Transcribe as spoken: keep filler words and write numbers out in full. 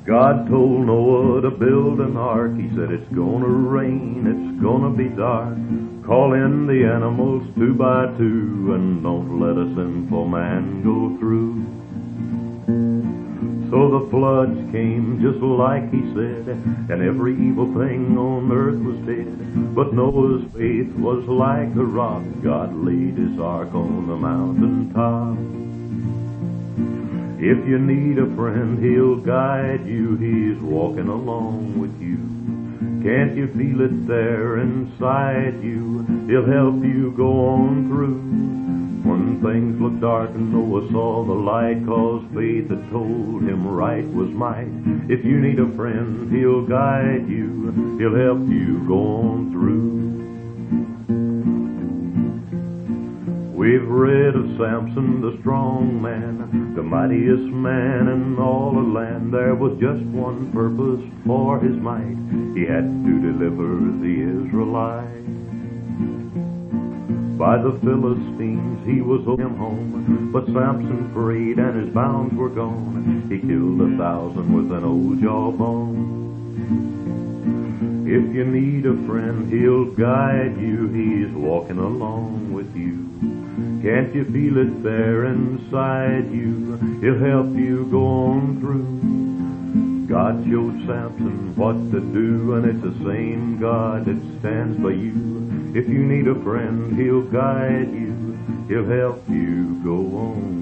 God told Noah to build an ark. He said it's gonna rain, it's gonna be dark. Call in the animals two by two, and don't let a sinful man go through. So the floods came just like he said, and every evil thing on earth was dead. But Noah's faith was like a rock. God laid his ark on the mountain top. If you need a friend, he'll guide you. He's walking along with you. Can't you feel it there inside you? He'll help you go on through. When things looked dark and Noah saw the light, 'cause faith had told him right was might. If you need a friend, he'll guide you. He'll help you go on through. We've read of Samson, the strong man, the mightiest man in all the land. There was just one purpose for his might. He had to deliver the Israelites. By the Philistines he was him home, but Samson prayed and his bounds were gone. He killed a thousand with an old jawbone. If you need a friend, he'll guide you. He's walking along with you. Can't you feel it there inside you? He'll help you go on through. God showed Samson what to do, and it's the same God that stands by you. If you need a friend, he'll guide you. He'll help you go on